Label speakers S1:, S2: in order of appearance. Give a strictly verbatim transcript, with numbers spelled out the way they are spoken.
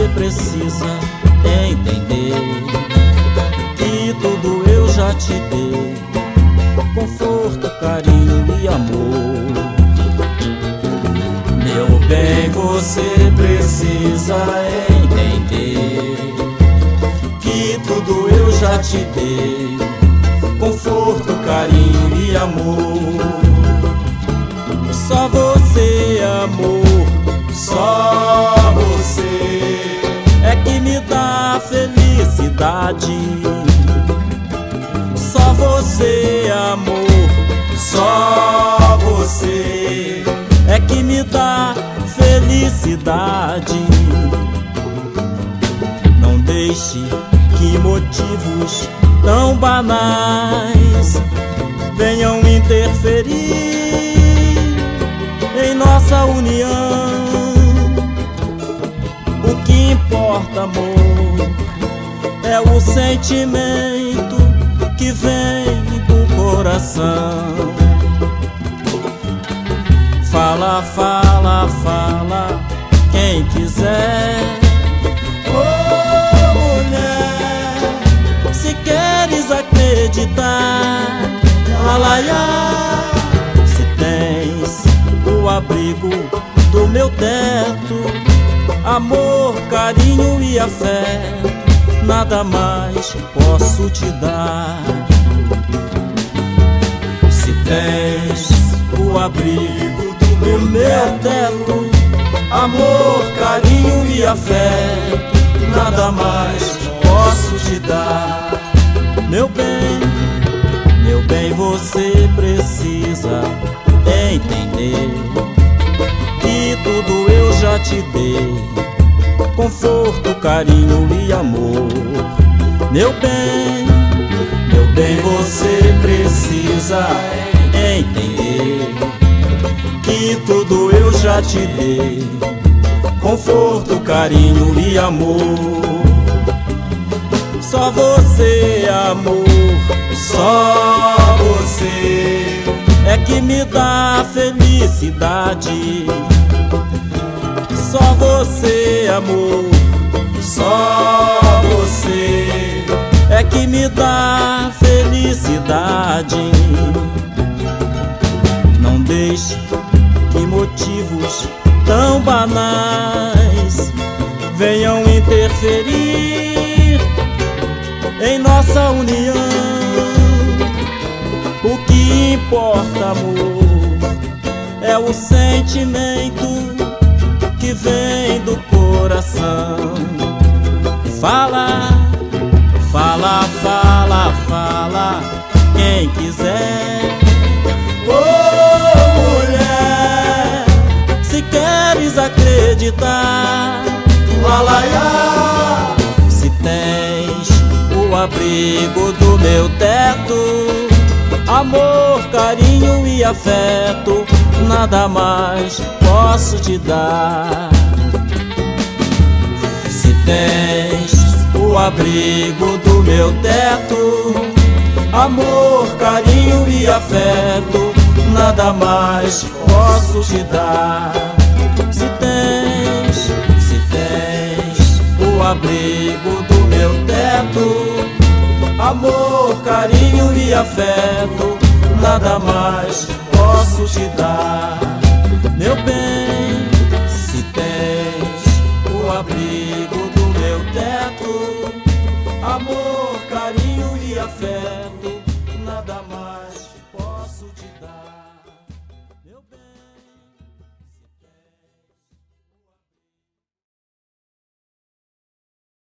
S1: você precisa entender que tudo eu já te dei, conforto, carinho e amor. Meu bem, você precisa entender que tudo eu já te dei, conforto, carinho e amor. Só você, amor, só você é que me dá felicidade. Só você, amor, só você é que me dá felicidade. Não deixe que motivos tão banais venham interferir em nossa união. O que importa, amor, é o sentimento que vem do coração. Fala, fala, fala, quem quiser. Oh, mulher, se queres acreditar, alaiá, se tens o abrigo do meu teto, amor, carinho e afeto, nada mais posso te dar. Se tens o abrigo do meu teto, amor, carinho e afeto, nada mais posso te dar. Meu bem, meu bem, você precisa entender que tudo eu já te dei, conforto, carinho e amor. Meu bem, meu bem, você precisa entender que tudo eu já te dei, conforto, carinho e amor. Só você, amor, só você é que me dá felicidade. Só você, amor, só você é que me dá felicidade. Não deixe que motivos tão banais venham interferir em nossa união. O que importa, amor, é o sentimento que vem do coração. Fala, fala, fala, fala, quem quiser. Oh, mulher, se queres acreditar, lalaiá, se tens o abrigo do meu teto, amor, carinho e afeto, nada mais posso te dar. Se tens o abrigo do meu teto, amor, carinho e afeto, nada mais posso te dar. Se tens, se tens o abrigo do meu teto, amor, carinho e afeto, nada mais posso te dar. Meu bem, se tens o abrigo